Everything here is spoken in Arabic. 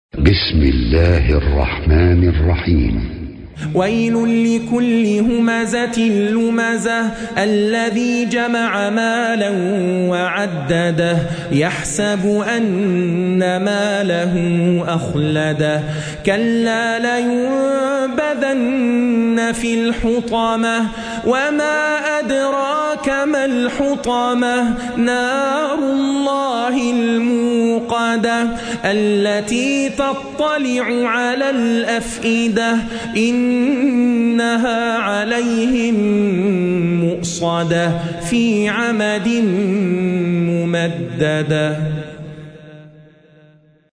بسم الله الرحمن الرحيم. ويل لكل همزة لمزة الذي جمع مالا وعدده يحسب أن ماله أخلده كلا لينبذن في الحطمة وما أدراك ما الحطمة نار الله الموقدة التي تطلع على الأفئدة إنها عليهم مؤصدة في عمد ممددة.